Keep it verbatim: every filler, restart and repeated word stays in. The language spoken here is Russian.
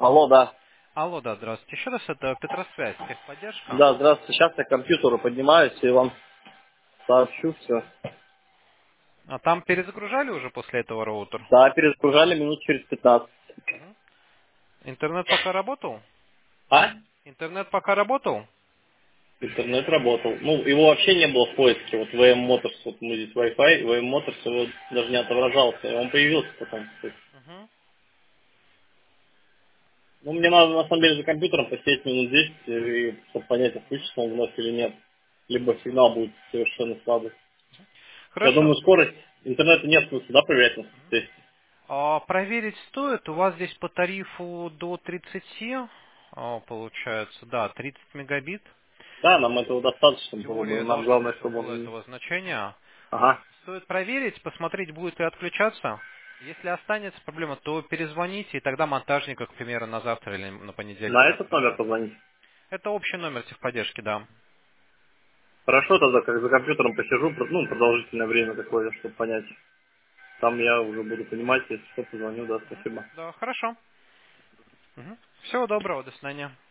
Алло, да. Алло, да, здравствуйте. Еще раз, это Петросвязь, техподдержка. Да, здравствуйте. Сейчас я к компьютеру поднимаюсь и вам сообщу все. А там перезагружали уже после этого роутер? Да, перезагружали минут через пятнадцать. Мгм. Интернет пока работал? А? Интернет пока работал? Интернет работал. Ну, его вообще не было в поиске. Вот ви эм Motors, вот мы здесь Wi-Fi, ви эм Motors его даже не отображался. Он появился потом. То есть, Мгм. ну, мне надо на самом деле за компьютером посидеть минут десять, и, чтобы понять, отключится он вновь или нет. Либо сигнал будет совершенно слабый. Я думаю, Хорошо. скорость интернета нет смысла, да, проверять на тесте. А, проверить стоит. У вас здесь по тарифу до тридцати, а, получается, да, тридцать мегабит. Да, нам этого достаточно было бы. Теория Нам должно главное, быть чтобы около он... этого значения. Ага. Стоит проверить, посмотреть, будет ли отключаться. Если останется проблема, то перезвоните, и тогда монтажника, к примеру, на завтра или на понедельник На мы этот номер отправим. позвонить. Это общий номер техподдержки, да. Хорошо, тогда как за компьютером посижу, про- ну, продолжительное время такое, чтобы понять. Там я уже буду понимать, если что, позвоню, да, Мгм. спасибо. Да, хорошо. Мгм. Всего доброго, до свидания.